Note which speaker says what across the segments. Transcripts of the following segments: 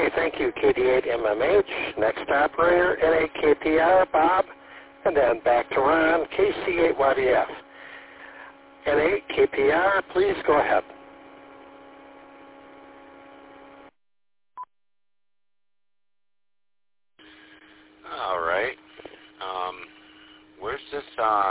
Speaker 1: Okay, thank you, KD8MMH. Next operator, NAKPR, Bob. And then back to Ron, KC8YDF. NAKPR, please go ahead.
Speaker 2: All right. Where's this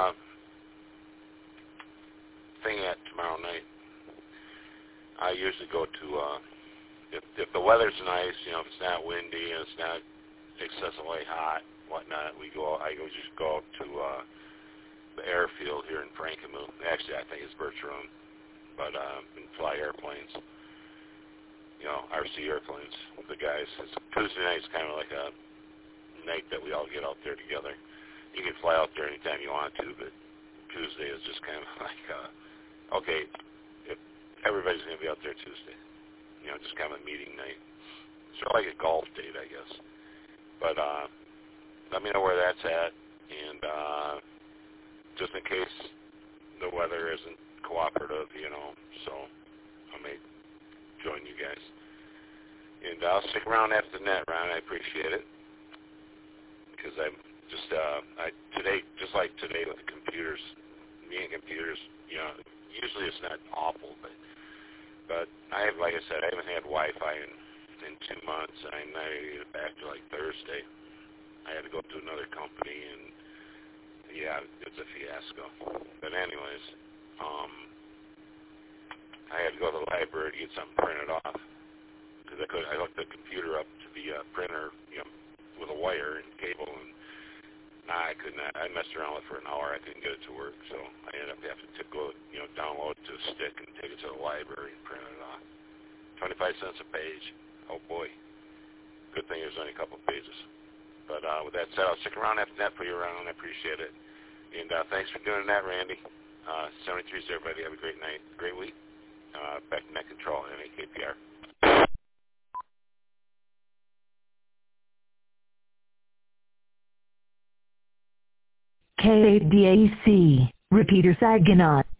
Speaker 2: thing at tomorrow night? I usually go to, if the weather's nice, you know, if it's not windy and it's not excessively hot, whatnot, I just go out to the airfield here in Frankenmuth. Actually, I think it's Birchroom, but and fly airplanes, you know, RC airplanes with the guys. Tuesday night's kind of like a night that we all get out there together. You can fly out there anytime you want to, but Tuesday is just kind of like, okay, if everybody's going to be out there Tuesday. You know, just kind of a meeting night. Sort of like a golf date, I guess. But let me know where that's at, and just in case the weather isn't cooperative, you know, so I may join you guys. And I'll stick around after the net, Ron. I appreciate it. Because I'm just, today, just like today with the computers, me and computers, you know, usually it's not awful, but I have, like I said, I haven't had Wi-Fi in 2 months, and I'm not going to get it back to like Thursday. I had to go to another company, and yeah, it's a fiasco. But anyways, I had to go to the library to get something printed off, because I hooked the computer up to the printer, you know, with a wire and cable, and I couldn't. I messed around with it for an hour. I couldn't get it to work, so I ended up having to go, you know, download it to a stick and take it to the library and print it off. 25 cents a page. Oh boy. Good thing there's only a couple of pages. But with that said, I'll stick around after that for you, Ron. I appreciate it. And thanks for doing that, Randy. 73's everybody. Have a great night, great week. Back to Net Control, NAKPR.
Speaker 3: KDAC, Repeater Saginaw.